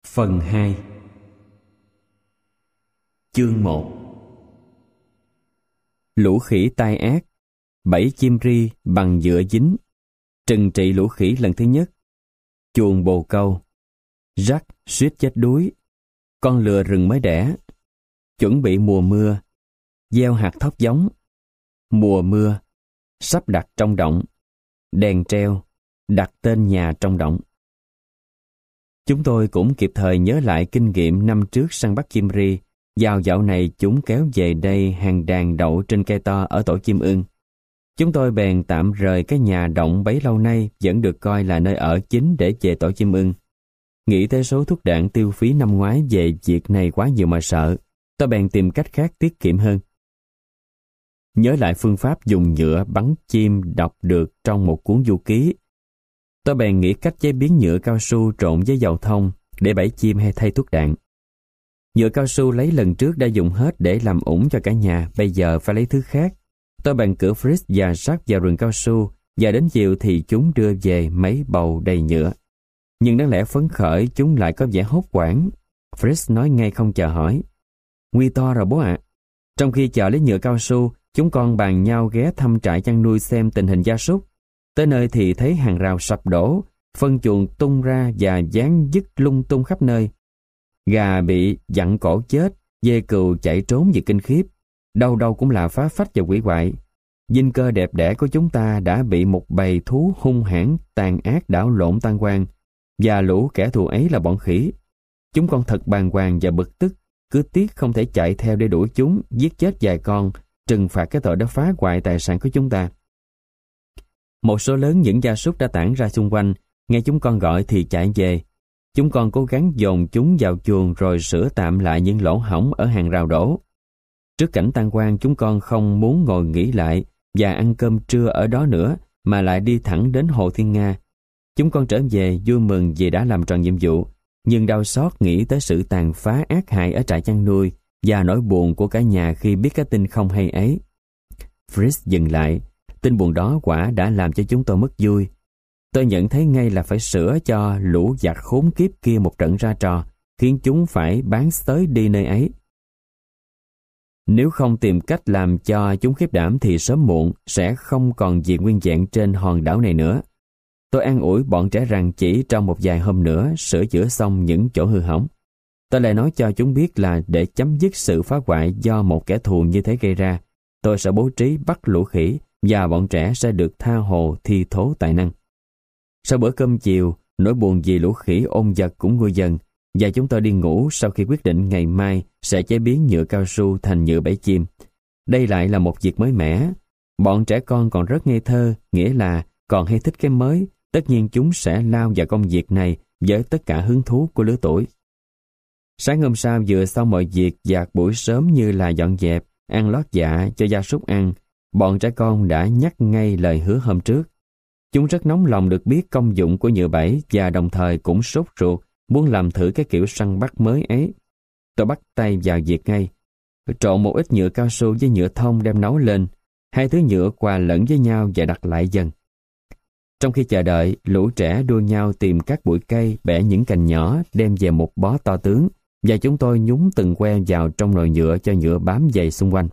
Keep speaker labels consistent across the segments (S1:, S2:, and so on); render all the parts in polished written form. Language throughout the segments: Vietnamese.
S1: Phần 2. Chương 1. Lũ khỉ tai ác, bẫy chim ri bằng nhựa dính, trừng trị lũ khỉ lần thứ nhất, chuồng bồ câu, Jack suýt chết đuối, con lừa rừng mới đẻ, chuẩn bị mùa mưa, gieo hạt thóc giống, mùa mưa, sắp đặt trong động, đèn treo, đặt tên nhà trong động. Chúng tôi cũng kịp thời nhớ lại kinh nghiệm năm trước săn bắt chim ri. Vào dạo này chúng kéo về đây hàng đàn đậu trên cây to ở tổ chim ưng. Chúng tôi bèn tạm rời cái nhà động bấy lâu nay vẫn được coi là nơi ở chính để về tổ chim ưng. Nghĩ tới số thuốc đạn tiêu phí năm ngoái về việc này quá nhiều mà sợ, tôi bèn tìm cách khác tiết kiệm hơn. Nhớ lại phương pháp dùng nhựa bắn chim đọc được trong một cuốn du ký. Tôi bèn nghĩ cách chế biến nhựa cao su trộn với dầu thông để bẫy chim hay thay thuốc đạn. Nhựa cao su lấy lần trước đã dùng hết để làm ủng cho cả nhà, bây giờ phải lấy thứ khác. Tôi bèn cử Fritz và Jack vào rừng cao su, và đến chiều thì chúng đưa về mấy bầu đầy nhựa. Nhưng đáng lẽ phấn khởi, chúng lại có vẻ hốt hoảng. Fritz nói ngay không chờ hỏi: "Nguy to rồi bố ạ." Trong khi chờ lấy nhựa cao su, chúng con bàn nhau ghé thăm trại chăn nuôi xem tình hình gia súc. Tới nơi thì thấy hàng rào sập đổ, phân chuồng tung ra và dán dứt lung tung khắp nơi. Gà bị dặn cổ chết, dê cừu chạy trốn vì kinh khiếp. Đâu đâu cũng là phá phách và hủy hoại. Dinh cơ đẹp đẽ của chúng ta đã bị một bầy thú hung hãn, tàn ác đảo lộn tan quang. Và lũ kẻ thù ấy là bọn khỉ. Chúng con thật bàng hoàng và bực tức, cứ tiếc không thể chạy theo để đuổi chúng, giết chết vài con, trừng phạt cái tội đã phá hoại tài sản của chúng ta. Một số lớn những gia súc đã tản ra xung quanh, nghe chúng con gọi thì chạy về. Chúng con cố gắng dồn chúng vào chuồng rồi sửa tạm lại những lỗ hổng ở hàng rào đổ. Trước cảnh tan hoang, chúng con không muốn ngồi nghỉ lại và ăn cơm trưa ở đó nữa, mà lại đi thẳng đến Hồ Thiên Nga. Chúng con trở về vui mừng vì đã làm tròn nhiệm vụ, nhưng đau xót nghĩ tới sự tàn phá ác hại ở trại chăn nuôi và nỗi buồn của cả nhà khi biết cái tin không hay ấy. Fritz dừng lại. Tin buồn đó quả đã làm cho chúng tôi mất vui. Tôi nhận thấy ngay là phải sửa cho lũ giặc khốn kiếp kia một trận ra trò, khiến chúng phải bán xới đi nơi ấy. Nếu không tìm cách làm cho chúng khiếp đảm thì sớm muộn sẽ không còn gì nguyên vẹn trên hòn đảo này nữa. Tôi an ủi bọn trẻ rằng chỉ trong một vài hôm nữa sửa chữa xong những chỗ hư hỏng. Tôi lại nói cho chúng biết là để chấm dứt sự phá hoại do một kẻ thù như thế gây ra, tôi sẽ bố trí bắt lũ khỉ và bọn trẻ sẽ được tha hồ thi thố tài năng. Sau bữa cơm chiều, nỗi buồn vì lũ khỉ ôn vật cũng nguôi dần, và chúng tôi đi ngủ sau khi quyết định ngày mai sẽ chế biến nhựa cao su thành nhựa bẫy chim. Đây lại là một việc mới mẻ. Bọn trẻ con còn rất ngây thơ, nghĩa là còn hay thích cái mới, tất nhiên chúng sẽ lao vào công việc này với tất cả hứng thú của lứa tuổi. Sáng hôm sau vừa xong mọi việc vào buổi sớm như là dọn dẹp, ăn lót dạ cho gia súc ăn, bọn trẻ con đã nhắc ngay lời hứa hôm trước. Chúng rất nóng lòng được biết công dụng của nhựa bẫy và đồng thời cũng sốt ruột muốn làm thử cái kiểu săn bắt mới ấy. Tôi bắt tay vào việc ngay. Trộn một ít nhựa cao su với nhựa thông đem nấu lên. Hai thứ nhựa hòa lẫn với nhau và đặt lại dần. Trong khi chờ đợi, lũ trẻ đua nhau tìm các bụi cây, bẻ những cành nhỏ, đem về một bó to tướng, và chúng tôi nhúng từng que vào trong nồi nhựa cho nhựa bám dày xung quanh.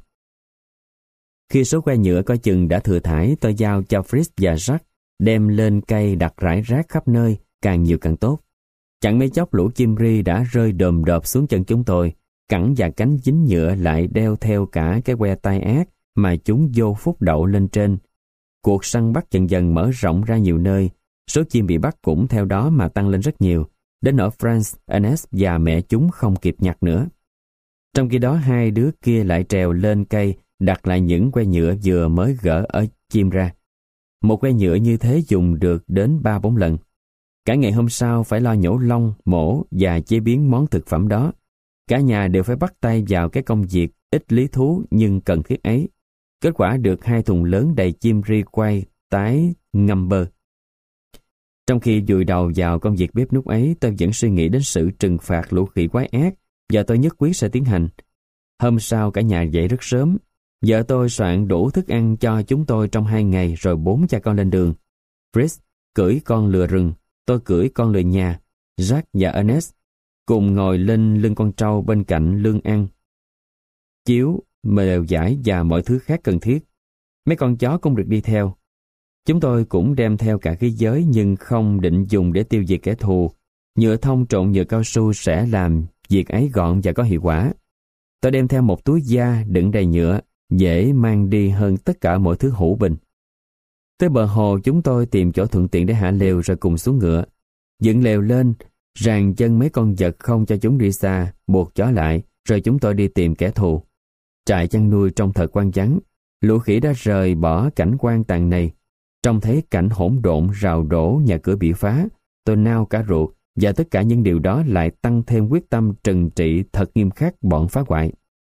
S1: Khi số que nhựa coi chừng đã thừa thải, tôi giao cho Fritz và Jack đem lên cây đặt rải rác khắp nơi, càng nhiều càng tốt. Chẳng mấy chốc lũ chim ri đã rơi đồm đọp xuống chân chúng tôi, cẳng và cánh dính nhựa lại đeo theo cả cái que tai ác mà chúng vô phúc đậu lên trên. Cuộc săn bắt dần dần mở rộng ra nhiều nơi, số chim bị bắt cũng theo đó mà tăng lên rất nhiều, đến nỗi Franz, Ernest và mẹ chúng không kịp nhặt nữa. Trong khi đó hai đứa kia lại trèo lên cây, đặt lại những que nhựa vừa mới gỡ ở chim ra. Một que nhựa như thế dùng được đến 3-4 lần. Cả ngày hôm sau phải lo nhổ lông, mổ và chế biến món thực phẩm đó. Cả nhà đều phải bắt tay vào cái công việc ít lý thú nhưng cần thiết ấy. Kết quả được 2 thùng lớn đầy chim ri quay, tái, ngâm bơ. Trong khi vùi đầu vào công việc bếp núc ấy, tôi vẫn suy nghĩ đến sự trừng phạt lũ khỉ quái ác và tôi nhất quyết sẽ tiến hành. Hôm sau cả nhà dậy rất sớm. Vợ tôi soạn đủ thức ăn cho chúng tôi trong 2 ngày rồi 4 cha con lên đường. Fritz cưỡi con lừa rừng, tôi cưỡi con lừa nhà, Jack và Ernest cùng ngồi lên lưng con trâu bên cạnh lương ăn, chiếu, mều dải và mọi thứ khác cần thiết. Mấy con chó cũng được đi theo. Chúng tôi cũng đem theo cả khí giới nhưng không định dùng để tiêu diệt kẻ thù. Nhựa thông trộn nhựa cao su sẽ làm việc ấy gọn và có hiệu quả. Tôi đem theo một túi da đựng đầy nhựa, dễ mang đi hơn tất cả mọi thứ hữu bình. Tới bờ hồ chúng tôi tìm chỗ thuận tiện để hạ lều rồi cùng xuống ngựa. Dựng lều lên, ràng chân mấy con vật không cho chúng đi xa, buộc chó lại, rồi chúng tôi đi tìm kẻ thù. Trại chăn nuôi trông thật hoang vắng. Lũ khỉ đã rời bỏ cảnh quan tàn này. Trông thấy cảnh hỗn độn rào đổ, nhà cửa bị phá, tôi nao cả ruột, và tất cả những điều đó lại tăng thêm quyết tâm trừng trị thật nghiêm khắc bọn phá hoại.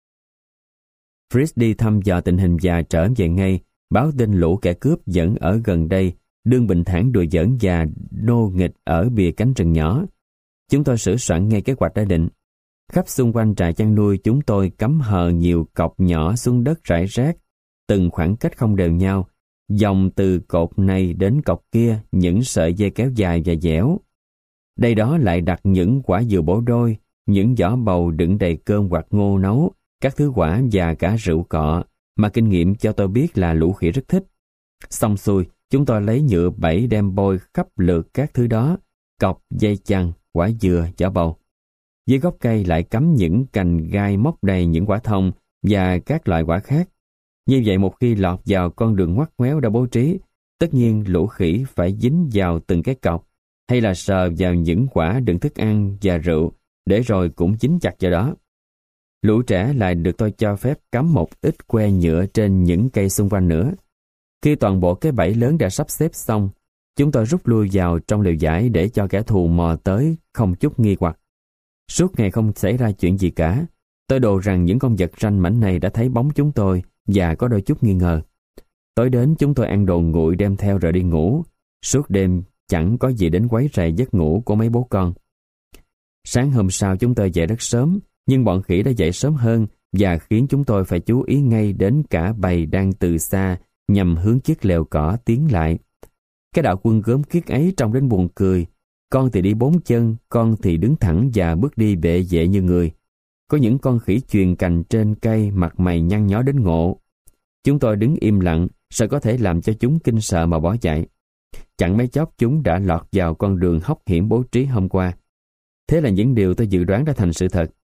S1: Fritz đi thăm dò tình hình và trở về ngay, báo tin lũ kẻ cướp vẫn ở gần đây, đương bình thản đùa giỡn và nô nghịch ở bìa cánh rừng nhỏ. Chúng tôi sửa soạn ngay kế hoạch đã định. Khắp xung quanh trại chăn nuôi chúng tôi cắm hờ nhiều cọc nhỏ xuống đất rải rác, từng khoảng cách không đều nhau, dòng từ cột này đến cột kia những sợi dây kéo dài và dẻo. Đây đó lại đặt những quả dừa bổ đôi, những giỏ bầu đựng đầy cơm hoặc ngô nấu, các thứ quả và cả rượu cọ, mà kinh nghiệm cho tôi biết là lũ khỉ rất thích. Xong xuôi, chúng tôi lấy nhựa bẫy đem bôi khắp lượt các thứ đó, cọc, dây chằng, quả dừa, giỏ bầu. Dưới gốc cây lại cắm những cành gai móc đầy những quả thông và các loại quả khác. Như vậy một khi lọt vào con đường ngoắt ngoéo đã bố trí, tất nhiên lũ khỉ phải dính vào từng cái cọc, hay là sờ vào những quả đựng thức ăn và rượu, để rồi cũng dính chặt vào đó. Lũ trẻ lại được tôi cho phép cắm một ít que nhựa trên những cây xung quanh nữa. Khi toàn bộ cái bẫy lớn đã sắp xếp xong, chúng tôi rút lui vào trong lều vải để cho kẻ thù mò tới không chút nghi hoặc. Suốt ngày không xảy ra chuyện gì cả. Tôi đồ rằng những con vật ranh mảnh này đã thấy bóng chúng tôi và có đôi chút nghi ngờ. Tối đến chúng tôi ăn đồ nguội đem theo rồi đi ngủ. Suốt đêm chẳng có gì đến quấy rầy giấc ngủ của mấy bố con. Sáng hôm sau chúng tôi dậy rất sớm, nhưng bọn khỉ đã dậy sớm hơn và khiến chúng tôi phải chú ý ngay đến cả bầy đang từ xa nhằm hướng chiếc lều cỏ tiến lại. Cái đạo quân gớm ghiếc ấy trông đến buồn cười. Con thì đi 4 chân, con thì đứng thẳng và bước đi bệ vệ như người. Có những con khỉ chuyền cành trên cây, mặt mày nhăn nhó đến ngộ. Chúng tôi đứng im lặng, sợ có thể làm cho chúng kinh sợ mà bỏ chạy. Chẳng mấy chốc chúng đã lọt vào con đường hóc hiểm bố trí hôm qua. Thế là những điều tôi dự đoán đã thành sự thật.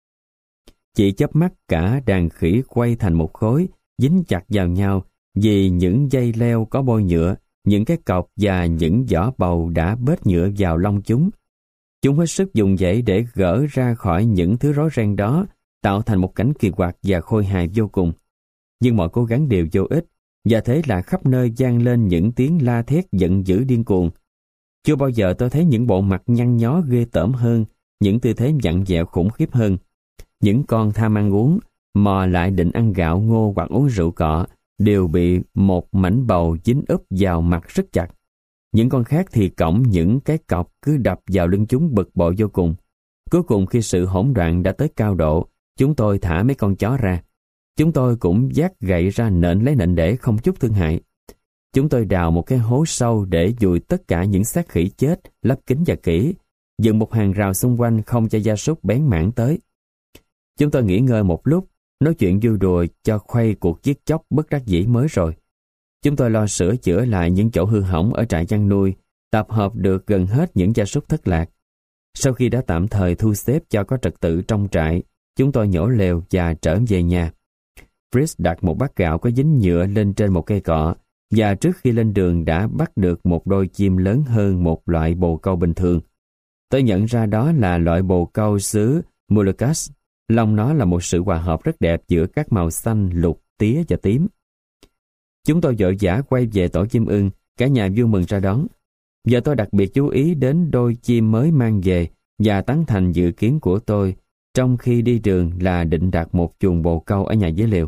S1: Chỉ chớp mắt cả đàn khỉ quay thành một khối, dính chặt vào nhau vì những dây leo có bôi nhựa, những cái cọc và những giỏ bầu đã bết nhựa vào lông chúng. Chúng hết sức dùng dãy để gỡ ra khỏi những thứ rối ren đó, tạo thành một cảnh kỳ quặc và khôi hài vô cùng. Nhưng mọi cố gắng đều vô ích, và thế là khắp nơi vang lên những tiếng la thét giận dữ điên cuồng. Chưa bao giờ tôi thấy những bộ mặt nhăn nhó ghê tởm hơn, những tư thế vặn vẹo khủng khiếp hơn. Những con tham ăn uống, mò lại định ăn gạo ngô hoặc uống rượu cọ, đều bị một mảnh bầu dính úp vào mặt rất chặt. Những con khác thì cõng những cái cọc cứ đập vào lưng chúng bực bội vô cùng. Cuối cùng khi sự hỗn loạn đã tới cao độ, chúng tôi thả mấy con chó ra. Chúng tôi cũng vác gậy ra nện lấy nện để không chút thương hại. Chúng tôi đào một cái hố sâu để vùi tất cả những xác khỉ chết, lấp kín và kỹ, dựng một hàng rào xung quanh không cho gia súc bén mảng tới. Chúng tôi nghỉ ngơi một lúc, nói chuyện vui đùa cho khuây cuộc giết chóc bất đắc dĩ mới rồi. Chúng tôi lo sửa chữa lại những chỗ hư hỏng ở trại chăn nuôi, tập hợp được gần hết những gia súc thất lạc. Sau khi đã tạm thời thu xếp cho có trật tự trong trại, chúng tôi nhổ lều và trở về nhà. Fritz đặt một bát gạo có dính nhựa lên trên một cây cọ, và trước khi lên đường đã bắt được một đôi chim lớn hơn một loại bồ câu bình thường. Tôi nhận ra đó là loại bồ câu xứ Moluccas. Lông nó là một sự hòa hợp rất đẹp giữa các màu xanh, lục, tía và tím. Chúng tôi vội vã quay về tổ chim ưng, cả nhà vui mừng ra đón. Giờ tôi đặc biệt chú ý đến đôi chim mới mang về và tán thành dự kiến của tôi trong khi đi đường là định đặt một chuồng bồ câu ở nhà dưới lều.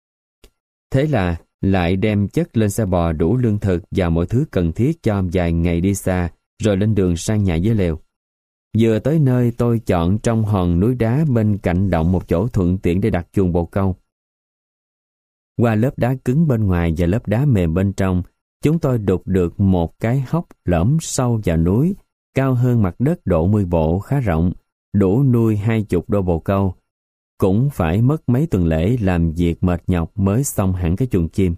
S1: Thế là lại đem chất lên xe bò đủ lương thực và mọi thứ cần thiết cho vài ngày đi xa, rồi lên đường sang nhà dưới lều. Vừa tới nơi tôi chọn trong hòn núi đá bên cạnh động một chỗ thuận tiện để đặt chuồng bồ câu. Qua lớp đá cứng bên ngoài và lớp đá mềm bên trong, chúng tôi đục được một cái hốc lõm sâu vào núi, cao hơn mặt đất độ 10 bộ, khá rộng, đủ nuôi 20 đôi bồ câu. Cũng phải mất mấy tuần lễ làm việc mệt nhọc mới xong hẳn cái chuồng chim.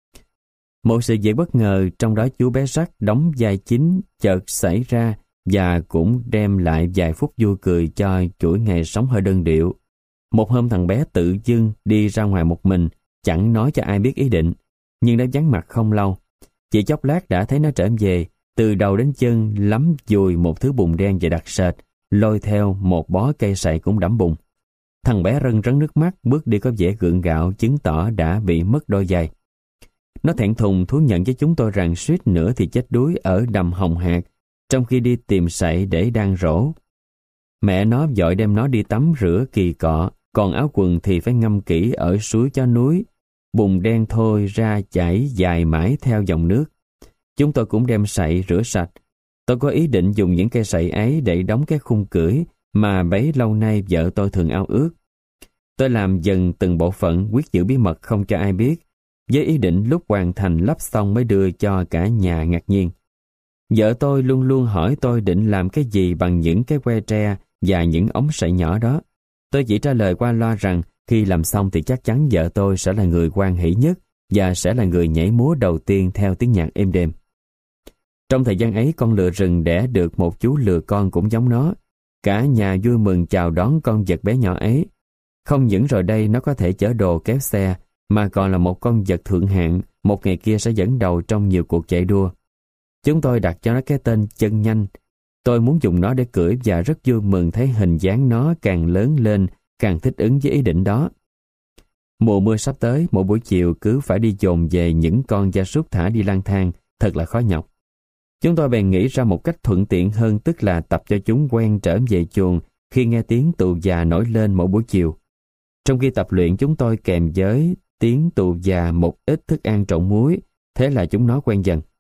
S1: Một sự việc bất ngờ trong đó chú bé Jack đóng vai chính chợt xảy ra và cũng đem lại vài phút vui cười cho chuỗi ngày sống hơi đơn điệu. Một hôm thằng bé tự dưng đi ra ngoài một mình, chẳng nói cho ai biết ý định, nhưng đã vắng mặt không lâu. Chỉ chốc lát đã thấy nó trở về, từ đầu đến chân lắm dùi một thứ bùn đen và đặc sệt, lôi theo một bó cây sậy cũng đẫm bùn. Thằng bé rưng rấn nước mắt, bước đi có vẻ gượng gạo, chứng tỏ đã bị mất đôi giày. Nó thẹn thùng thú nhận với chúng tôi rằng suýt nữa thì chết đuối ở đầm Hồng Hạc, trong khi đi tìm sậy để đan rổ. Mẹ nó vội đem nó đi tắm rửa kỳ cọ, còn áo quần thì phải ngâm kỹ ở suối Chó Núi. Bùn đen thôi ra chảy dài mãi theo dòng nước. Chúng tôi cũng đem sậy rửa sạch. Tôi có ý định dùng những cây sậy ấy để đóng cái khung cưỡi mà bấy lâu nay vợ tôi thường ao ước. Tôi làm dần từng bộ phận, quyết giữ bí mật không cho ai biết, với ý định lúc hoàn thành lắp xong mới đưa cho cả nhà ngạc nhiên. Vợ tôi luôn luôn hỏi tôi định làm cái gì bằng những cái que tre và những ống sậy nhỏ đó. Tôi chỉ trả lời qua loa rằng khi làm xong thì chắc chắn vợ tôi sẽ là người hoan hỷ nhất và sẽ là người nhảy múa đầu tiên theo tiếng nhạc êm đềm. Trong thời gian ấy, con lừa rừng đẻ được một chú lừa con cũng giống nó. Cả nhà vui mừng chào đón con vật bé nhỏ ấy. Không những rồi đây nó có thể chở đồ kéo xe, mà còn là một con vật thượng hạng, một ngày kia sẽ dẫn đầu trong nhiều cuộc chạy đua. Chúng tôi đặt cho nó cái tên Chân Nhanh. Tôi muốn dùng nó để cưỡi và rất vui mừng thấy hình dáng nó càng lớn lên, càng thích ứng với ý định đó. Mùa mưa sắp tới, mỗi buổi chiều cứ phải đi dồn về những con gia súc thả đi lang thang, thật là khó nhọc. Chúng tôi bèn nghĩ ra một cách thuận tiện hơn, tức là tập cho chúng quen trở về chuồng khi nghe tiếng tù già nổi lên mỗi buổi chiều. Trong khi tập luyện, chúng tôi kèm với tiếng tù già một ít thức ăn trộn muối, thế là chúng nó quen dần.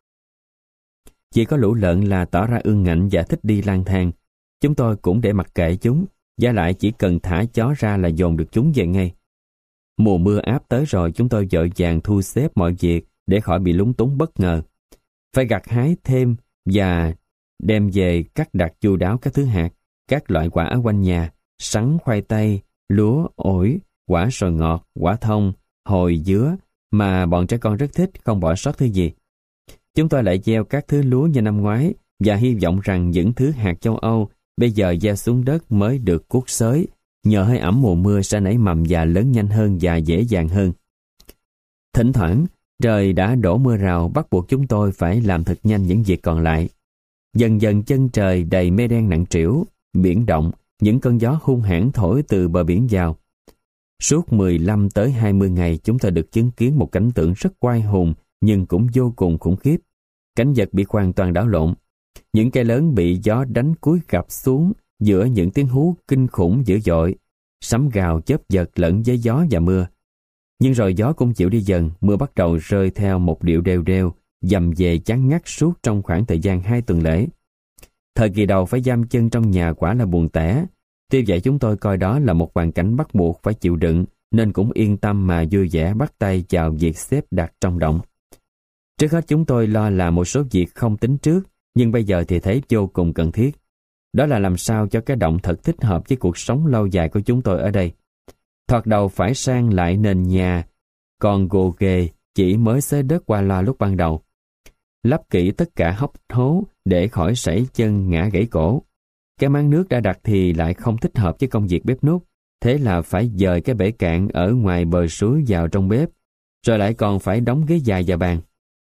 S1: Chỉ có lũ lợn là tỏ ra ương ngạnh và thích đi lang thang. Chúng tôi cũng để mặc kệ chúng, và lại chỉ cần thả chó ra là dồn được chúng về ngay. Mùa mưa áp tới rồi, chúng tôi vội vàng thu xếp mọi việc để khỏi bị lúng túng bất ngờ. Phải gặt hái thêm và đem về cắt đặt chu đáo các thứ hạt, các loại quả quanh nhà, sắn, khoai tây, lúa, ổi, quả sồi ngọt, quả thông, hồi, dứa mà bọn trẻ con rất thích, không bỏ sót thứ gì. Chúng tôi lại gieo các thứ lúa như năm ngoái và hy vọng rằng những thứ hạt châu Âu bây giờ gieo xuống đất mới được cuốc xới, nhờ hơi ẩm mùa mưa sẽ nảy mầm và lớn nhanh hơn và dễ dàng hơn. Thỉnh thoảng, trời đã đổ mưa rào bắt buộc chúng tôi phải làm thật nhanh những việc còn lại. Dần dần chân trời đầy mây đen nặng trĩu, biển động, những cơn gió hung hãn thổi từ bờ biển vào. Suốt 15 tới 20 ngày chúng ta được chứng kiến một cảnh tượng rất oai hùng nhưng cũng vô cùng khủng khiếp. Cảnh vật bị hoàn toàn đảo lộn. Những cây lớn bị gió đánh cúi gập xuống giữa những tiếng hú kinh khủng dữ dội, sấm gào chớp giật lẫn với gió và mưa. Nhưng rồi gió cũng chịu đi dần, mưa bắt đầu rơi theo một điệu đều đều, dầm về chán ngắt suốt trong khoảng thời gian 2 tuần lễ. Thời kỳ đầu phải giam chân trong nhà quả là buồn tẻ. Tuy vậy chúng tôi coi đó là một hoàn cảnh bắt buộc phải chịu đựng, nên cũng yên tâm mà vui vẻ bắt tay vào việc xếp đặt trong động. Trước hết chúng tôi lo làm một số việc không tính trước, nhưng bây giờ thì thấy vô cùng cần thiết. Đó là làm sao cho cái động thật thích hợp với cuộc sống lâu dài của chúng tôi ở đây. Thoạt đầu phải sang lại nền nhà, còn gồ ghề chỉ mới xới đất qua loa lúc ban đầu. Lắp kỹ tất cả hốc hố để khỏi sẩy chân ngã gãy cổ. Cái máng nước đã đặt thì lại không thích hợp với công việc bếp núc, thế là phải dời cái bể cạn ở ngoài bờ suối vào trong bếp, rồi lại còn phải đóng ghế dài và bàn.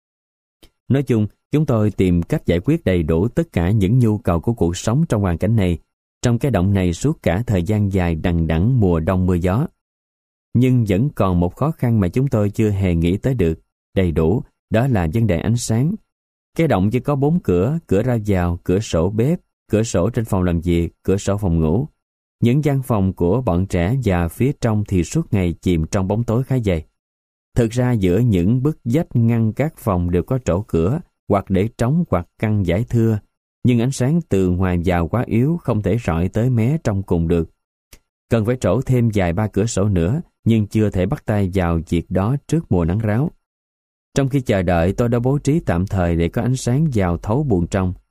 S1: Nói chung, chúng tôi tìm cách giải quyết đầy đủ tất cả những nhu cầu của cuộc sống trong hoàn cảnh này, trong cái động này suốt cả thời gian dài đằng đẵng mùa đông mưa gió. Nhưng vẫn còn một khó khăn mà chúng tôi chưa hề nghĩ tới được đầy đủ, đó là vấn đề ánh sáng. Cái động chỉ có 4 cửa, cửa ra vào, cửa sổ bếp, cửa sổ trên phòng làm việc, cửa sổ phòng ngủ. Những gian phòng của bọn trẻ và phía trong thì suốt ngày chìm trong bóng tối khá dày. Thực ra giữa những bức vách ngăn các phòng đều có chỗ cửa, hoặc để trống hoặc căn giải thưa, nhưng ánh sáng từ ngoài vào quá yếu, không thể rọi tới mé trong cùng được. Cần phải trổ thêm vài 3 cửa sổ nữa, nhưng chưa thể bắt tay vào việc đó trước mùa nắng ráo. Trong khi chờ đợi, tôi đã bố trí tạm thời để có ánh sáng vào thấu buồng trong.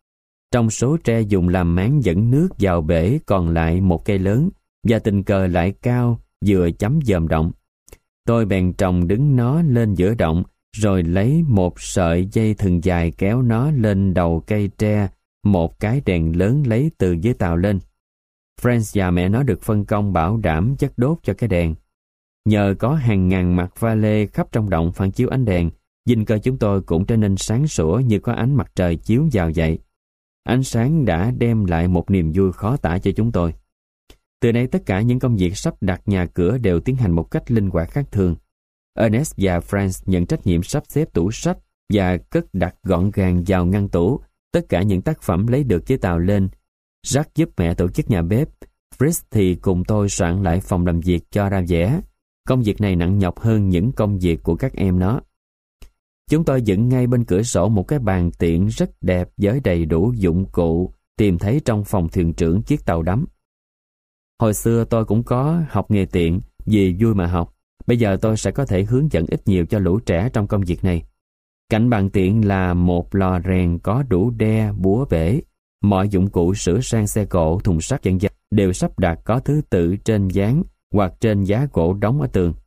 S1: Trong số tre dùng làm máng dẫn nước vào bể còn lại một cây lớn, và tình cờ lại cao, vừa chấm dòm động. Tôi bèn trồng đứng nó lên giữa động, rồi lấy một sợi dây thừng dài kéo nó lên đầu cây tre, một cái đèn lớn lấy từ dưới tàu lên. Franz và mẹ nó được phân công bảo đảm chất đốt cho cái đèn. Nhờ có hàng ngàn mặt pha lê khắp trong động phản chiếu ánh đèn, dinh cơ chúng tôi cũng trở nên sáng sủa như có ánh mặt trời chiếu vào vậy. Ánh sáng đã đem lại một niềm vui khó tả cho chúng tôi. Từ đây tất cả những công việc sắp đặt nhà cửa đều tiến hành một cách linh hoạt khác thường. Ernest và Franz nhận trách nhiệm sắp xếp tủ sách và cất đặt gọn gàng vào ngăn tủ tất cả những tác phẩm lấy được với tàu lên. Jack giúp mẹ tổ chức nhà bếp. Fritz thì cùng tôi soạn lại phòng làm việc cho ra vẻ. Công việc này nặng nhọc hơn những công việc của các em nó. Chúng tôi dựng ngay bên cửa sổ một cái bàn tiện rất đẹp với đầy đủ dụng cụ tìm thấy trong phòng thuyền trưởng chiếc tàu đắm. Hồi xưa tôi cũng có học nghề tiện vì vui mà học. Bây giờ tôi sẽ có thể hướng dẫn ít nhiều cho lũ trẻ trong công việc này. Cạnh bàn tiện là một lò rèn có đủ đe, búa bể. Mọi dụng cụ sửa sang xe cộ, thùng sắt vân vân đều sắp đặt có thứ tự trên ván hoặc trên giá gỗ đóng ở tường.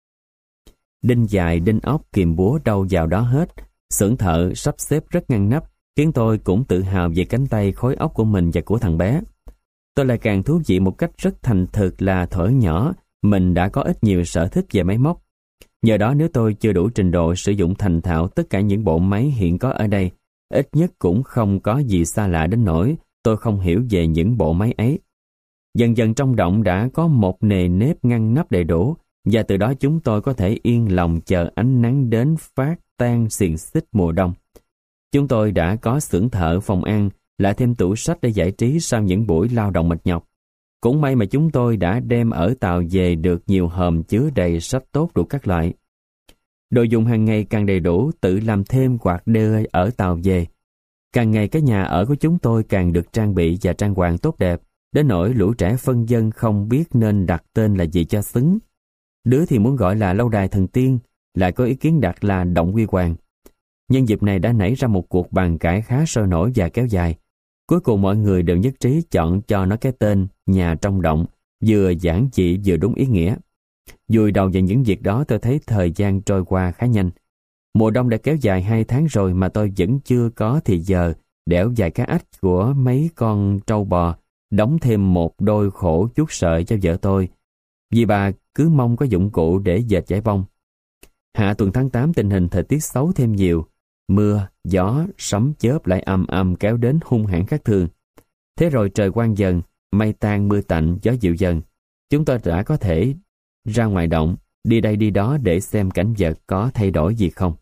S1: Đinh dài, đinh ốc, kìm búa đâu vào đó hết. Xưởng thợ sắp xếp rất ngăn nắp, khiến tôi cũng tự hào về cánh tay khối óc của mình và của thằng bé. Tôi lại càng thú vị một cách rất thành thực là thuở nhỏ mình đã có ít nhiều sở thích về máy móc. Nhờ đó nếu tôi chưa đủ trình độ sử dụng thành thạo tất cả những bộ máy hiện có ở đây, ít nhất cũng không có gì xa lạ đến nỗi tôi không hiểu về những bộ máy ấy. Dần dần trong động đã có một nề nếp ngăn nắp đầy đủ, và từ đó chúng tôi có thể yên lòng chờ ánh nắng đến phát tan xiềng xích mùa đông. Chúng tôi đã có xưởng thợ, phòng ăn, lại thêm tủ sách để giải trí sau những buổi lao động mệt nhọc. Cũng may mà chúng tôi đã đem ở tàu về được nhiều hòm chứa đầy sách tốt đủ các loại. Đồ dùng hàng ngày càng đầy đủ, tự làm thêm hoặc đưa ở tàu về. Càng ngày cái nhà ở của chúng tôi càng được trang bị và trang hoàng tốt đẹp, đến nỗi lũ trẻ phân vân không biết nên đặt tên là gì cho xứng. Đứa thì muốn gọi là lâu đài thần tiên, lại có ý kiến đặt là động huy hoàng. Nhân dịp này đã nảy ra một cuộc bàn cãi khá sôi nổi và kéo dài. Cuối cùng mọi người đều nhất trí chọn cho nó cái tên nhà trong động, vừa giản dị vừa đúng ý nghĩa. Vùi đầu vào những việc đó, tôi thấy thời gian trôi qua khá nhanh. Mùa đông đã kéo dài 2 tháng rồi mà tôi vẫn chưa có thì giờ đẽo vài cái ách của mấy con trâu bò, đóng thêm một đôi khổ chuốt sợi cho vợ tôi, vì bà cứ mong có dụng cụ để dệt vải bông. Hạ tuần tháng 8 tình hình thời tiết xấu thêm nhiều. Mưa, gió, sấm chớp lại ầm ầm kéo đến hung hãn khác thường. Thế rồi trời quang dần, mây tan mưa tạnh, gió dịu dần. Chúng tôi đã có thể ra ngoài động, đi đây đi đó để xem cảnh vật có thay đổi gì không.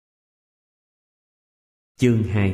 S1: Chương 2.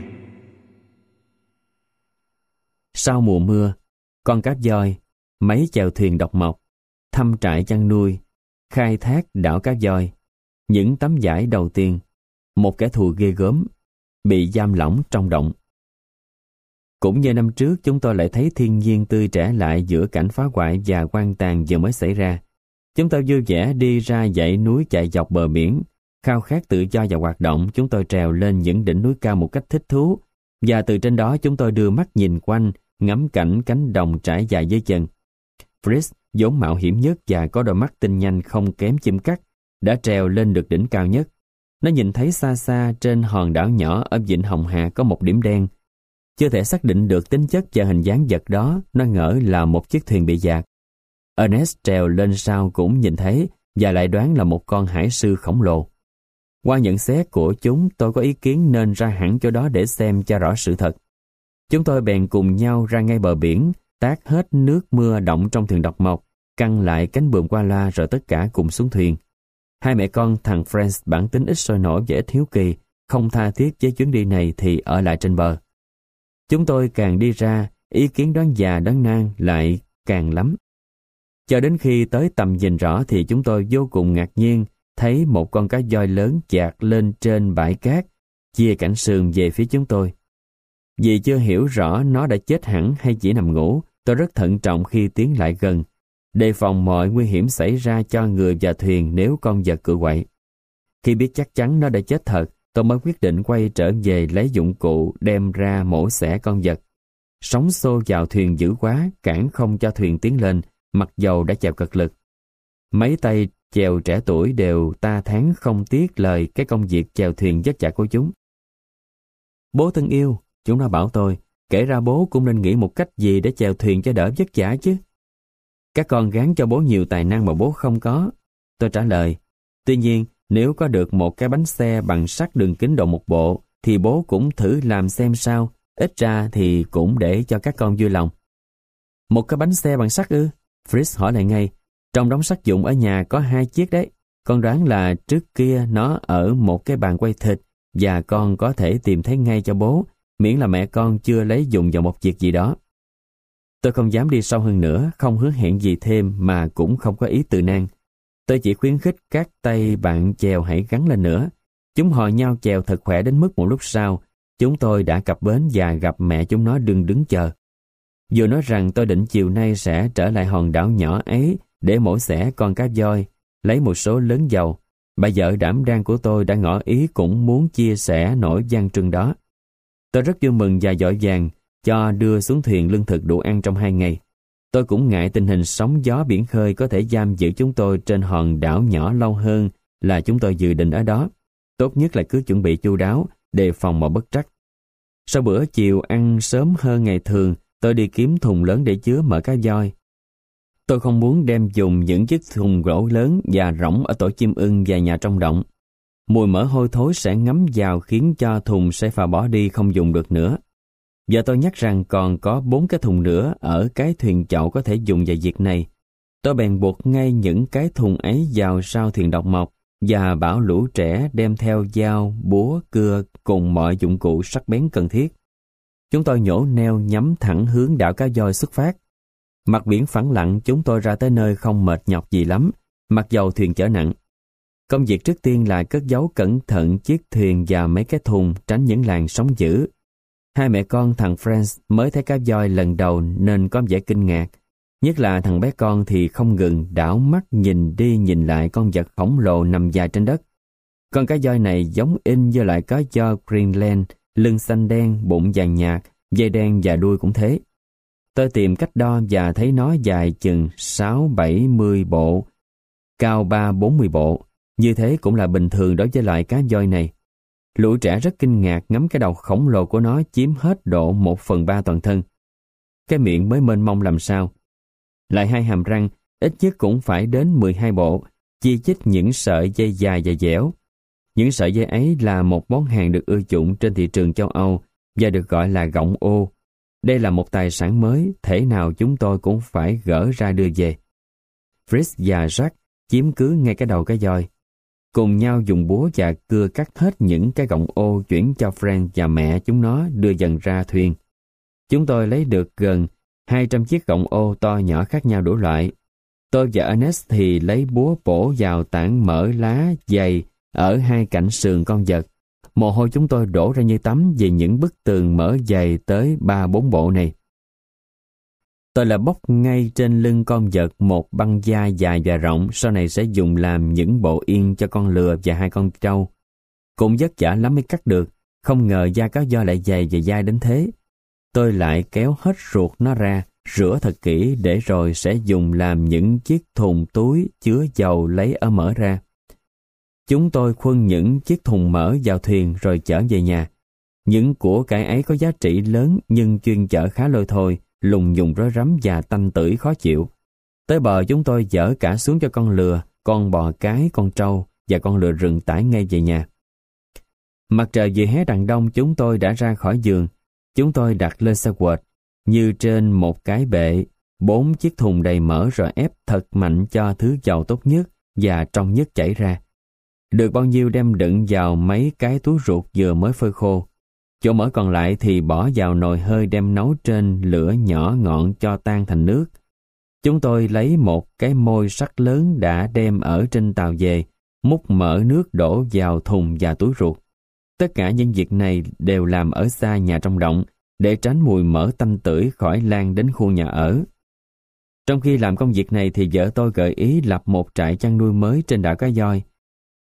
S1: Sau mùa mưa, con cá voi, mấy chèo thuyền độc mộc, thăm trại chăn nuôi, khai thác đảo cá voi, những tấm vải đầu tiên, một kẻ thù ghê gớm, bị giam lỏng trong động. Cũng như năm trước, chúng tôi lại thấy thiên nhiên tươi trẻ lại giữa cảnh phá hoại và hoang tàn vừa mới xảy ra. Chúng tôi vui vẻ đi ra dãy núi chạy dọc bờ biển, khao khát tự do và hoạt động. Chúng tôi trèo lên những đỉnh núi cao một cách thích thú, và từ trên đó chúng tôi đưa mắt nhìn quanh, ngắm cảnh cánh đồng trải dài dưới chân. Fritz, vốn mạo hiểm nhất và có đôi mắt tinh nhanh không kém chim cắt, đã trèo lên được đỉnh cao nhất. Nó nhìn thấy xa xa trên hòn đảo nhỏ ở vịnh Hồng Hà có một điểm đen. Chưa thể xác định được tính chất và hình dáng vật đó, nó ngỡ là một chiếc thuyền bị dạt. Ernest trèo lên sau cũng nhìn thấy và lại đoán là một con hải sư khổng lồ. Qua nhận xét của chúng, tôi có ý kiến nên ra hẳn chỗ đó để xem cho rõ sự thật. Chúng tôi bèn cùng nhau ra ngay bờ biển, tát hết nước mưa đọng trong thuyền độc mộc, căng lại cánh buồm qua loa rồi tất cả cùng xuống thuyền. Hai mẹ con thằng Franz bản tính ít sôi nổi và ít hiếu kỳ, không tha thiết với chuyến đi này thì ở lại trên bờ. Chúng tôi càng đi ra, ý kiến đoán già đoán nan lại càng lắm. Cho đến khi tới tầm nhìn rõ thì chúng tôi vô cùng ngạc nhiên thấy một con cá voi lớn chạc lên trên bãi cát, chia cảnh sườn về phía chúng tôi. Vì chưa hiểu rõ nó đã chết hẳn hay chỉ nằm ngủ, tôi rất thận trọng khi tiến lại gần, đề phòng mọi nguy hiểm xảy ra cho người và thuyền nếu con vật cựa quậy. Khi biết chắc chắn nó đã chết thật, tôi mới quyết định quay trở về lấy dụng cụ đem ra mổ xẻ con vật. Sóng xô vào thuyền dữ quá, cản không cho thuyền tiến lên, mặc dầu đã chèo cực lực. Mấy tay chèo trẻ tuổi đều ta thán không tiếc lời cái công việc chèo thuyền vất vả của chúng. Bố thân yêu, chúng nó bảo tôi, kể ra bố cũng nên nghĩ một cách gì để chèo thuyền cho đỡ vất vả chứ. Các con gán cho bố nhiều tài năng mà bố không có. Tôi trả lời, tuy nhiên nếu có được một cái bánh xe bằng sắt đường kính độ 1 bộ thì bố cũng thử làm xem sao, ít ra thì cũng để cho các con vui lòng. Một cái bánh xe bằng sắt ư? Fritz hỏi lại ngay, trong đống sắt dụng ở nhà có 2 chiếc đấy. Con đoán là trước kia nó ở một cái bàn quay thịt và con có thể tìm thấy ngay cho bố, miễn là mẹ con chưa lấy dùng vào một việc gì đó. Tôi không dám đi sâu hơn nữa, không hứa hẹn gì thêm mà cũng không có ý từ nan. Tôi chỉ khuyến khích các tay bạn chèo hãy gắn lên nữa. Chúng hò nhau chèo thật khỏe đến mức một lúc sau, chúng tôi đã cập bến và gặp mẹ chúng nó đứng chờ. Vừa nói rằng tôi định chiều nay sẽ trở lại hòn đảo nhỏ ấy để mổ xẻ con cá voi, lấy một số lớn dầu. Bà vợ đảm đang của tôi đã ngỏ ý cũng muốn chia sẻ nỗi gian truân đó. Tôi rất vui mừng và vội vàng cho đưa xuống thuyền lương thực đủ ăn trong 2 ngày. Tôi cũng ngại tình hình sóng gió biển khơi có thể giam giữ chúng tôi trên hòn đảo nhỏ lâu hơn là chúng tôi dự định ở đó. Tốt nhất là cứ chuẩn bị chu đáo, đề phòng mọi bất trắc. Sau bữa chiều ăn sớm hơn ngày thường, tôi đi kiếm thùng lớn để chứa mỡ cá voi. Tôi không muốn đem dùng những chiếc thùng gỗ lớn và rỗng ở tổ chim ưng và nhà trong động. Mùi mỡ hôi thối sẽ ngấm vào khiến cho thùng sẽ phà bỏ đi không dùng được nữa. Giờ tôi nhắc rằng còn có 4 cái thùng nữa ở cái thuyền chậu có thể dùng vào việc này. Tôi bèn buộc ngay những cái thùng ấy vào sau thuyền độc mộc và bảo lũ trẻ đem theo dao, búa, cưa cùng mọi dụng cụ sắc bén cần thiết. Chúng tôi nhổ neo nhắm thẳng hướng đảo cá voi xuất phát. Mặt biển phẳng lặng, chúng tôi ra tới nơi không mệt nhọc gì lắm, mặc dầu thuyền chở nặng. Công việc trước tiên là cất giấu cẩn thận chiếc thuyền và mấy cái thùng tránh những làn sóng dữ. Hai mẹ con thằng Franz mới thấy cá voi lần đầu nên có vẻ kinh ngạc. Nhất là thằng bé con thì không ngừng đảo mắt nhìn đi nhìn lại con vật khổng lồ nằm dài trên đất. Con cá voi này giống in với lại cá voi Greenland, lưng xanh đen, bụng vàng nhạt, dây đen và đuôi cũng thế. Tôi tìm cách đo và thấy nó dài chừng 6-70 bộ, cao 3-40 bộ. Như thế cũng là bình thường đối với loại cá voi này. Lũ trẻ rất kinh ngạc ngắm cái đầu khổng lồ của nó chiếm hết độ 1/3 toàn thân. Cái miệng mới mênh mông làm sao. Lại 2 hàm răng, ít nhất cũng phải đến 12 bộ, chi chít những sợi dây dài và dẻo. Những sợi dây ấy là một món hàng được ưa chuộng trên thị trường châu Âu và được gọi là gọng ô. Đây là một tài sản mới, thể nào chúng tôi cũng phải gỡ ra đưa về. Fritz và Jack chiếm cứ ngay cái đầu cái voi. Cùng nhau dùng búa và cưa cắt hết những cái gọng ô chuyển cho Frank và mẹ chúng nó đưa dần ra thuyền. Chúng tôi lấy được gần 200 chiếc gọng ô to nhỏ khác nhau đủ loại. Tôi và Ernest thì lấy búa bổ vào tảng mỡ lá dày ở 2 cạnh sườn con vật. Mồ hôi chúng tôi đổ ra như tắm vì những bức tường mỡ dày tới 3-4 bộ này. Tôi là bóc ngay trên lưng con vật một băng da dài và rộng, sau này sẽ dùng làm những bộ yên cho con lừa và 2 con trâu. Cũng vất vả lắm mới cắt được, không ngờ da cá voi lại dày và dai đến thế. Tôi lại kéo hết ruột nó ra, rửa thật kỹ để rồi sẽ dùng làm những chiếc thùng túi chứa dầu lấy ở mỡ ra. Chúng tôi khuân những chiếc thùng mỡ vào thuyền rồi chở về nhà. Những của cải ấy có giá trị lớn nhưng chuyên chở khá lôi thôi, lùng nhùng rối rắm và tanh tưởi khó chịu. Tới bờ chúng tôi dỡ cả xuống cho con lừa, con bò cái, con trâu và con lừa rừng tải ngay về nhà. Mặt trời vừa hé đằng đông chúng tôi đã ra khỏi giường. Chúng tôi đặt lên xe quệt, như trên một cái bệ, 4 chiếc thùng đầy mỡ rồi ép thật mạnh cho thứ dầu tốt nhất và trong nhất chảy ra. Được bao nhiêu đem đựng vào mấy cái túi ruột vừa mới phơi khô. Chỗ mỡ còn lại thì bỏ vào nồi hơi đem nấu trên lửa nhỏ ngọn cho tan thành nước. Chúng tôi lấy một cái môi sắt lớn đã đem ở trên tàu về, múc mỡ nước đổ vào thùng và túi ruột. Tất cả những việc này đều làm ở xa nhà trong động, để tránh mùi mỡ tanh tưởi khỏi lan đến khu nhà ở. Trong khi làm công việc này thì vợ tôi gợi ý lập một trại chăn nuôi mới trên đảo cá voi.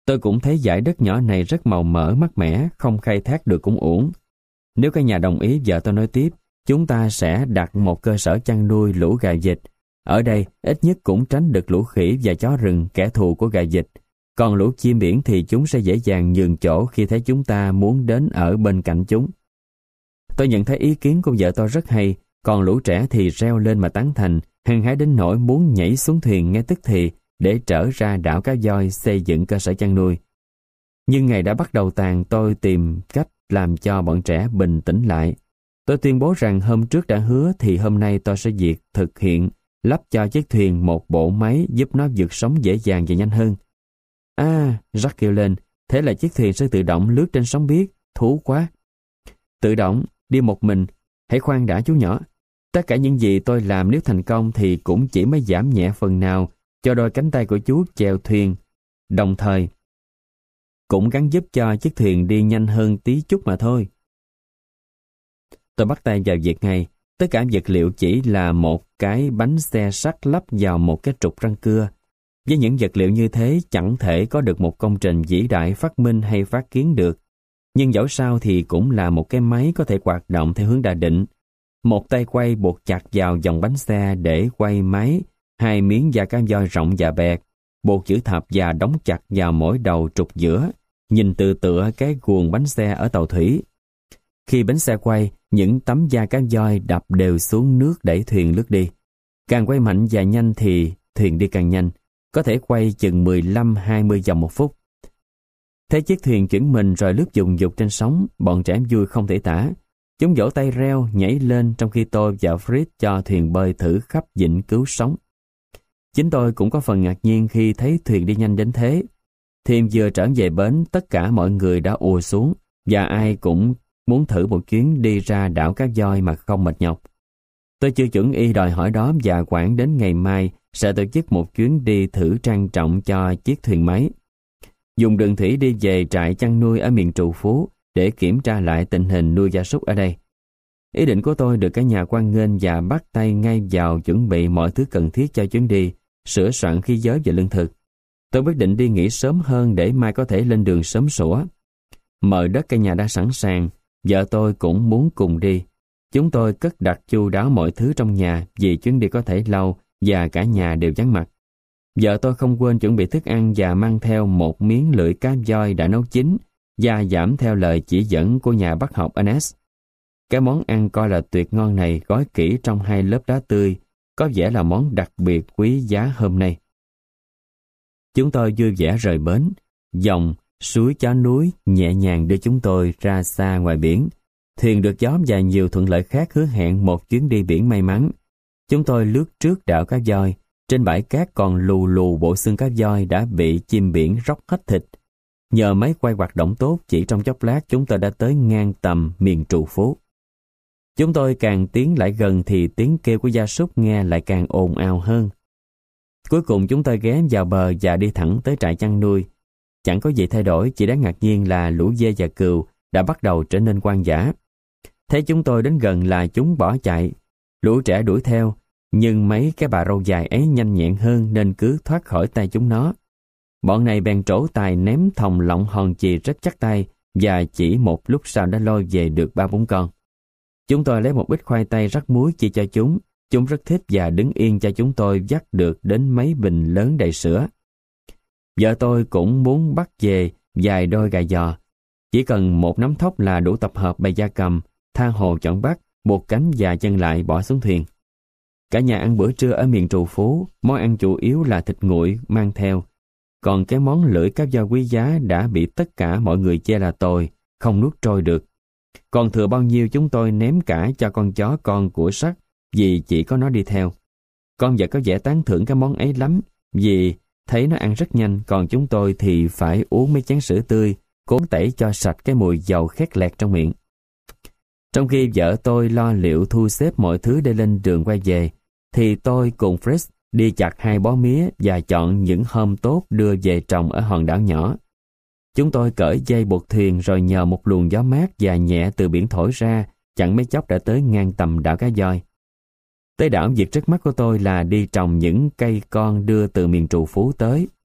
S1: Tôi cũng thấy dải đất nhỏ này rất màu mỡ mát mẻ, không khai thác được cũng uổng. Nếu cả nhà đồng ý, vợ tôi nói tiếp, chúng ta sẽ đặt một cơ sở chăn nuôi lũ gà vịt. Ở đây ít nhất cũng tránh được lũ khỉ và chó rừng, kẻ thù của gà vịt. Còn lũ chim biển thì chúng sẽ dễ dàng nhường chỗ khi thấy chúng ta muốn đến ở bên cạnh chúng. Tôi nhận thấy ý kiến của vợ tôi rất hay, còn lũ trẻ thì reo lên mà tán thành, hăng hái đến nỗi muốn nhảy xuống thuyền ngay tức thì để trở ra đảo Cá Voi xây dựng cơ sở chăn nuôi. Nhưng ngày đã bắt đầu tàn, tôi tìm cách làm cho bọn trẻ bình tĩnh lại. Tôi tuyên bố rằng hôm trước đã hứa thì hôm nay tôi sẽ thực hiện lắp cho chiếc thuyền một bộ máy giúp nó vượt sóng dễ dàng và nhanh hơn. Jack kêu lên, thế là chiếc thuyền sẽ tự động lướt trên sóng biếc, thú quá. Tự động, đi một mình, hãy khoan đã chú nhỏ. Tất cả những gì tôi làm nếu thành công thì cũng chỉ mới giảm nhẹ phần nào cho đôi cánh tay của chú chèo thuyền, đồng thời cũng gắng giúp cho chiếc thuyền đi nhanh hơn tí chút mà thôi. Tôi bắt tay vào việc ngay. Tất cả vật liệu chỉ là một cái bánh xe sắt lắp vào một cái trục răng cưa. Với những vật liệu như thế chẳng thể có được một công trình vĩ đại phát minh hay phát kiến được. Nhưng dẫu sao thì cũng là một cái máy có thể hoạt động theo hướng đã định. Một tay quay buộc chặt vào dòng bánh xe để quay máy, hai miếng da cá voi rộng và bẹt, buộc chữ thập và đóng chặt vào mỗi đầu trục giữa, nhìn từ tựa cái guồng bánh xe ở tàu thủy. Khi bánh xe quay, những tấm da cá voi đập đều xuống nước đẩy thuyền lướt đi. Càng quay mạnh và nhanh thì thuyền đi càng nhanh, có thể quay chừng 15-20 vòng một phút. Thấy chiếc thuyền chuyển mình rồi lướt dùng dục trên sóng, bọn trẻ vui không thể tả. Chúng vỗ tay reo, nhảy lên trong khi tôi và Fritz cho thuyền bơi thử khắp vịnh cứu sống. Chính tôi cũng có phần ngạc nhiên khi thấy thuyền đi nhanh đến thế. Thuyền vừa trở về bến, tất cả mọi người đã ùa xuống và ai cũng muốn thử một chuyến đi ra đảo Cá Voi mà không mệt nhọc. Tôi chưa chuẩn y đòi hỏi đó và khoảng đến ngày mai sẽ tổ chức một chuyến đi thử trang trọng cho chiếc thuyền máy. Dùng đường thủy đi về trại chăn nuôi ở miền Trù Phú để kiểm tra lại tình hình nuôi gia súc ở đây. Ý định của tôi được cả nhà hoan nghênh và bắt tay ngay vào chuẩn bị mọi thứ cần thiết cho chuyến đi, sửa soạn khí giới và lương thực. Tôi quyết định đi nghỉ sớm hơn để mai có thể lên đường sớm sủa. Mời đất cả nhà đã sẵn sàng, vợ tôi cũng muốn cùng đi. Chúng tôi cất đặt chu đáo mọi thứ trong nhà vì chuyến đi có thể lâu và cả nhà đều vắng mặt. Vợ tôi không quên chuẩn bị thức ăn và mang theo một miếng lưỡi cá voi đã nấu chín và giảm theo lời chỉ dẫn của nhà bác học Ernest. Cái món ăn coi là tuyệt ngon này gói kỹ trong 2 lớp đá tươi, có vẻ là món đặc biệt quý giá hôm nay. Chúng tôi vui vẻ rời bến, dòng suối Chó Núi nhẹ nhàng đưa chúng tôi ra xa ngoài biển. Thuyền được gió và nhiều thuận lợi khác hứa hẹn một chuyến đi biển may mắn. Chúng tôi lướt trước đảo Cá Voi, trên bãi cát còn lù lù bộ xương cá voi đã bị chim biển róc hết thịt. Nhờ máy quay hoạt động tốt, chỉ trong chốc lát chúng tôi đã tới ngang tầm miền Trù Phú. Chúng tôi càng tiến lại gần thì tiếng kêu của gia súc nghe lại càng ồn ào hơn. Cuối cùng chúng tôi ghé vào bờ và đi thẳng tới trại chăn nuôi. Chẳng có gì thay đổi, chỉ đáng ngạc nhiên là lũ dê và cừu đã bắt đầu trở nên hoang dã. Thấy chúng tôi đến gần là chúng bỏ chạy. Lũ trẻ đuổi theo, nhưng mấy cái bà râu dài ấy nhanh nhẹn hơn nên cứ thoát khỏi tay chúng nó. Bọn này bèn trổ tài ném thòng lọng hòn chì rất chắc tay và chỉ một lúc sau đã lôi về được 3-4 con. Chúng tôi lấy một ít khoai tây rắc muối chia cho chúng. Chúng rất thích và đứng yên cho chúng tôi dắt được đến mấy bình lớn đầy sữa. Vợ tôi cũng muốn bắt về vài đôi gà giò. Chỉ cần một nắm thóc là đủ tập hợp bầy gia cầm, tha hồ chọn bắt, buộc cánh và chân lại bỏ xuống thuyền. Cả nhà ăn bữa trưa ở miền Trù Phú, món ăn chủ yếu là thịt nguội mang theo. Còn cái món lưỡi cá voi quý giá đã bị tất cả mọi người chê là tồi, không nuốt trôi được. Còn thừa bao nhiêu chúng tôi ném cả cho con chó con của Sắt vì chỉ có nó đi theo. Con vật có vẻ tán thưởng cái món ấy lắm vì thấy nó ăn rất nhanh, còn chúng tôi thì phải uống mấy chén sữa tươi, cố tẩy cho sạch cái mùi dầu khét lẹt trong miệng. Trong khi vợ tôi lo liệu thu xếp mọi thứ để lên đường quay về, thì tôi cùng Fritz đi chặt 2 bó mía và chọn những hôm tốt đưa về trồng ở hòn đảo nhỏ. Chúng tôi cởi dây buộc thuyền rồi nhờ một luồng gió mát và nhẹ từ biển thổi ra, chẳng mấy chốc đã tới ngang tầm đảo Cá Voi. Tới đảo, việc trước mắt của tôi là đi trồng những cây con đưa từ miền Trù Phú tới.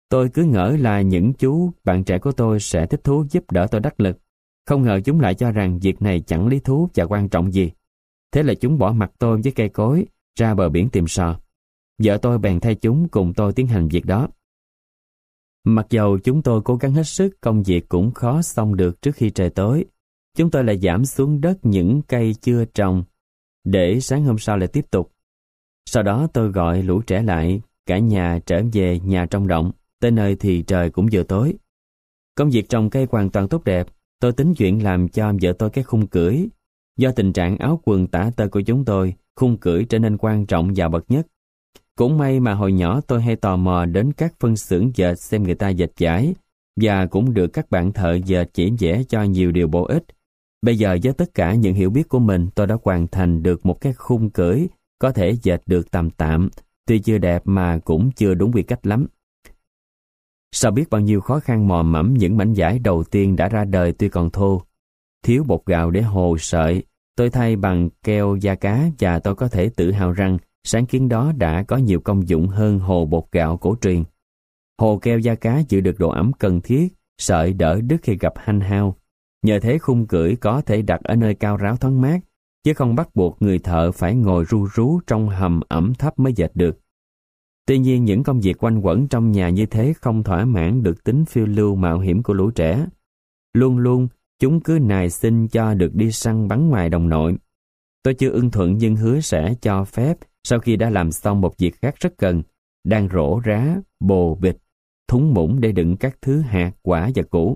S1: Tôi cứ ngỡ là những chú bạn trẻ của tôi sẽ thích thú giúp đỡ tôi đắc lực. Không ngờ chúng lại cho rằng việc này chẳng lý thú và quan trọng gì. Thế là chúng bỏ mặc tôi với cây cối, ra bờ biển tìm sò. Vợ tôi bèn thay chúng cùng tôi tiến hành việc đó. Mặc dầu chúng tôi cố gắng hết sức, công việc cũng khó xong được trước khi trời tối. Chúng tôi lại giảm xuống đất những cây chưa trồng, để sáng hôm sau lại tiếp tục. Sau đó tôi gọi lũ trẻ lại, cả nhà trở về nhà trong động, tới nơi thì trời cũng vừa tối. Công việc trồng cây hoàn toàn tốt đẹp, tôi tính chuyện làm cho vợ tôi cái khung cưỡi. Do tình trạng áo quần tả tơi của chúng tôi, khung cưỡi trở nên quan trọng và bậc nhất. Cũng may mà hồi nhỏ tôi hay tò mò đến các phân xưởng dệt xem người ta dệt vải, và cũng được các bạn thợ dệt chỉ vẽ cho nhiều điều bổ ích. Bây giờ với tất cả những hiểu biết của mình, tôi đã hoàn thành được một cái khung cưỡi có thể dệt được tạm tạm, tuy chưa đẹp mà cũng chưa đúng quy cách lắm. Sau biết bao nhiêu khó khăn mò mẫm, những mảnh vải đầu tiên đã ra đời tuy còn thô. Thiếu bột gạo để hồ sợi, tôi thay bằng keo da cá và tôi có thể tự hào rằng sáng kiến đó đã có nhiều công dụng hơn hồ bột gạo cổ truyền. Hồ keo da cá giữ được độ ẩm cần thiết, sợi đỡ đứt khi gặp hanh hao. Nhờ thế khung cưỡi có thể đặt ở nơi cao ráo thoáng mát, chứ không bắt buộc người thợ phải ngồi ru rú trong hầm ẩm thấp mới dệt được. Tuy nhiên những công việc quanh quẩn trong nhà như thế không thỏa mãn được tính phiêu lưu mạo hiểm của lũ trẻ. Luôn luôn chúng cứ nài xin cho được đi săn bắn ngoài đồng nội. Tôi chưa ưng thuận nhưng hứa sẽ cho phép sau khi đã làm xong một việc khác rất cần, đang rổ rá, bồ bịch, thúng muỗng để đựng các thứ hạt, quả và củ.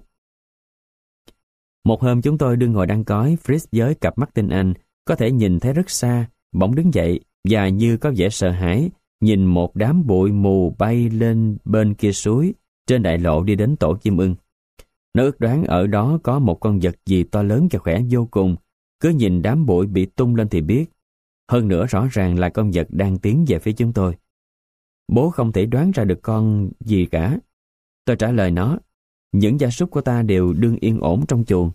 S1: Một hôm chúng tôi đương ngồi đan cói, Fritz với cặp mắt tinh anh, có thể nhìn thấy rất xa, bỗng đứng dậy và như có vẻ sợ hãi, nhìn một đám bụi mù bay lên bên kia suối, trên đại lộ đi đến tổ chim ưng. Nó ước đoán ở đó có một con vật gì to lớn và khỏe vô cùng, cứ nhìn đám bụi bị tung lên thì biết. Hơn nữa rõ ràng là con vật đang tiến về phía chúng tôi. Bố không thể đoán ra được con gì cả. Tôi trả lời nó, những gia súc của ta đều đương yên ổn trong chuồng.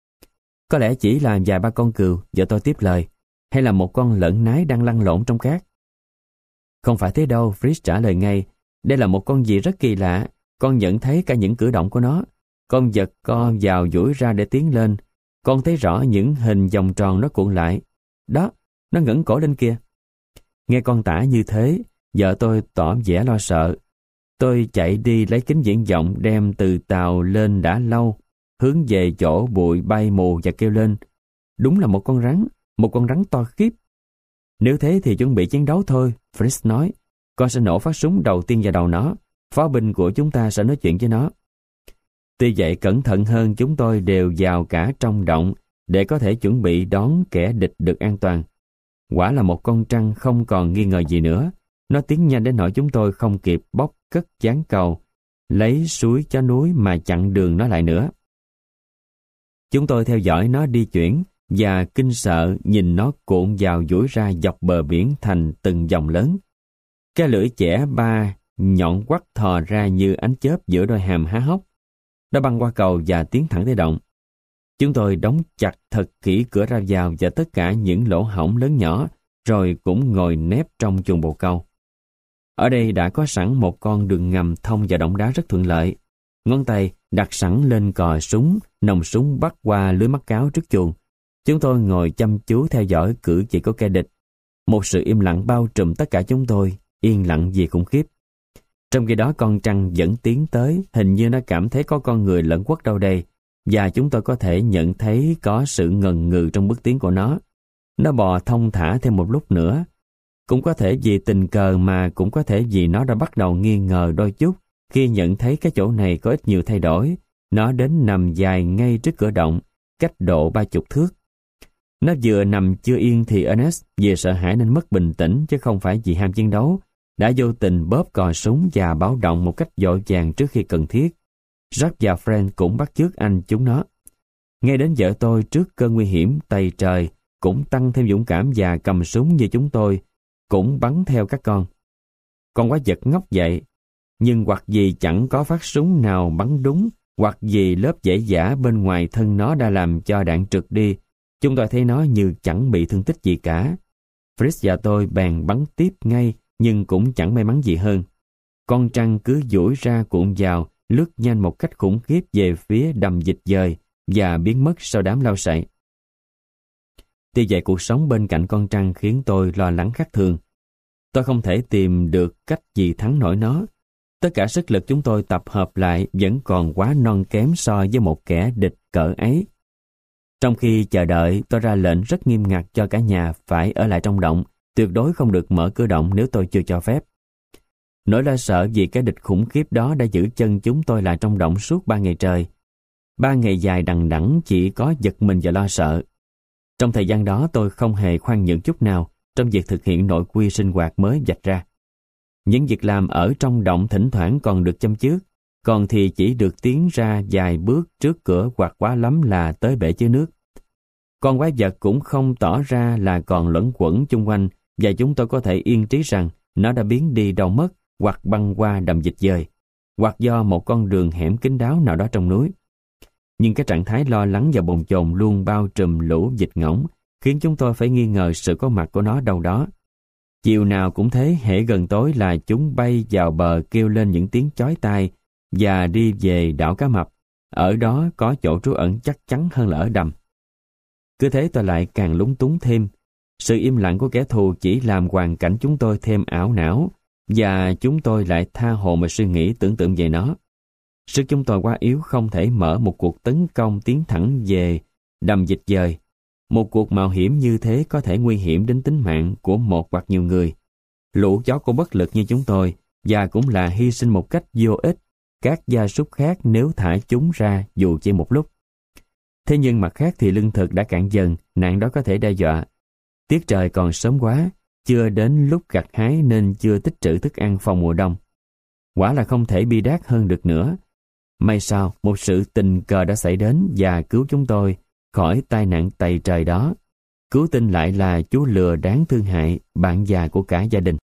S1: Có lẽ chỉ là vài ba con cừu, vợ tôi tiếp lời, hay là một con lợn nái đang lăn lộn trong cát. Không phải thế đâu, Fritz trả lời ngay, đây là một con gì rất kỳ lạ, con nhận thấy cả những cử động của nó. Con vật co vào duỗi ra để tiến lên, con thấy rõ những hình vòng tròn nó cuộn lại. Đó, nó ngẩng cổ lên kia. Nghe con tả như thế, vợ tôi tỏ vẻ lo sợ. Tôi chạy đi lấy kính viễn vọng đem từ tàu lên đã lâu, hướng về chỗ bụi bay mù và kêu lên. Đúng là một con rắn to khiếp. Nếu thế thì chuẩn bị chiến đấu thôi, Fritz nói. Con sẽ nổ phát súng đầu tiên vào đầu nó, pháo binh của chúng ta sẽ nói chuyện với nó. Tuy vậy cẩn thận hơn chúng tôi đều vào cả trong động để có thể chuẩn bị đón kẻ địch được an toàn. Quả là một con trăng không còn nghi ngờ gì nữa. Nó tiến nhanh đến nỗi chúng tôi không kịp bóc cất gián cầu, lấy suối chó núi mà chặn đường nó lại nữa. Chúng tôi theo dõi nó đi chuyển và kinh sợ nhìn nó cuộn vào duỗi ra dọc bờ biển thành từng dòng lớn. Cái lưỡi chẻ ba nhọn quắt thò ra như ánh chớp giữa đôi hàm há hốc. Nó băng qua cầu và tiến thẳng tới động. Chúng tôi đóng chặt thật kỹ cửa ra vào và tất cả những lỗ hổng lớn nhỏ, rồi cũng ngồi nép trong chuồng bồ câu. Ở đây đã có sẵn một con đường ngầm thông vào động đá rất thuận lợi. Ngón tay đặt sẵn lên cò súng, nòng súng bắt qua lưới mắc cáo trước chuồng. Chúng tôi ngồi chăm chú theo dõi cử chỉ của kẻ địch. Một sự im lặng bao trùm tất cả chúng tôi, yên lặng vì khủng khiếp. Trong khi đó con trăng vẫn tiến tới, hình như nó cảm thấy có con người lẫn quất đâu đây, và chúng tôi có thể nhận thấy có sự ngần ngừ trong bước tiến của nó. Nó bò thong thả thêm một lúc nữa. Cũng có thể vì tình cờ mà cũng có thể vì nó đã bắt đầu nghi ngờ đôi chút khi nhận thấy cái chỗ này có ít nhiều thay đổi. Nó đến nằm dài ngay trước cửa động, cách độ 30 thước. Nó vừa nằm chưa yên thì Ernest vì sợ hãi nên mất bình tĩnh chứ không phải vì ham chiến đấu, đã vô tình bóp cò súng và báo động một cách vội vàng trước khi cần thiết. Jack và Fred cũng bắt chước anh chúng nó. Ngay đến vợ tôi trước cơn nguy hiểm tày trời cũng tăng thêm dũng cảm và cầm súng như chúng tôi, cũng bắn theo các con. Con quái vật ngóc dậy, nhưng hoặc vì chẳng có phát súng nào bắn đúng, hoặc vì lớp dễ dã bên ngoài thân nó đã làm cho đạn trượt đi, chúng tôi thấy nó như chẳng bị thương tích gì cả. Fritz và tôi bèn bắn tiếp ngay, nhưng cũng chẳng may mắn gì hơn. con trăng cứ duỗi ra cuộn vào, lướt nhanh một cách khủng khiếp về phía đầm dịch dời và biến mất sau đám lau sậy. Tuy vậy, cuộc sống bên cạnh con trăng khiến tôi lo lắng khác thường. Tôi không thể tìm được cách gì thắng nổi nó. Tất cả sức lực chúng tôi tập hợp lại vẫn còn quá non kém so với một kẻ địch cỡ ấy. Trong khi chờ đợi, tôi ra lệnh rất nghiêm ngặt cho cả nhà phải ở lại trong động, tuyệt đối không được mở cửa động nếu tôi chưa cho phép. Nỗi lo sợ vì cái địch khủng khiếp đó đã giữ chân chúng tôi lại trong động suốt 3 ngày trời. 3 ngày dài đằng đẵng chỉ có giật mình và lo sợ. Trong thời gian đó tôi không hề khoan nhượng chút nào trong việc thực hiện nội quy sinh hoạt mới vạch ra. Những việc làm ở trong động thỉnh thoảng còn được châm chước, còn thì chỉ được tiến ra vài bước trước cửa hoặc quá lắm là tới bể chứa nước. Con quái vật cũng không tỏ ra là còn luẩn quẩn chung quanh và chúng tôi có thể yên trí rằng nó đã biến đi đâu mất hoặc băng qua đầm dịch dời, hoặc do một con đường hẻm kín đáo nào đó trong núi. Nhưng cái trạng thái lo lắng và bồn chồn luôn bao trùm lũ dịch ngỗng khiến chúng tôi phải nghi ngờ sự có mặt của nó đâu đó. Chiều nào cũng thế, hễ gần tối là chúng bay vào bờ kêu lên những tiếng chói tai và đi về đảo Cá Mập. Ở đó có chỗ trú ẩn chắc chắn hơn là ở đầm. Cứ thế tôi lại càng lúng túng thêm. Sự im lặng của kẻ thù chỉ làm hoàn cảnh chúng tôi thêm ảo não, và chúng tôi lại tha hồ mà suy nghĩ tưởng tượng về nó. Sức chúng tôi quá yếu không thể mở một cuộc tấn công tiến thẳng về đầm dịch dời. Một cuộc mạo hiểm như thế có thể nguy hiểm đến tính mạng của một hoặc nhiều người. Lũ chó cũng bất lực như chúng tôi, và cũng là hy sinh một cách vô ích các gia súc khác nếu thả chúng ra dù chỉ một lúc. Thế nhưng mặt khác thì lương thực đã cạn dần, nạn đó có thể đe dọa. Tiết trời còn sớm quá, chưa đến lúc gặt hái nên chưa tích trữ thức ăn phòng mùa đông. Quả là không thể bi đát hơn được nữa. May sao, một sự tình cờ đã xảy đến và cứu chúng tôi khỏi tai nạn tày trời đó. Cứu tinh lại là chú lừa đáng thương hại, bạn già của cả gia đình.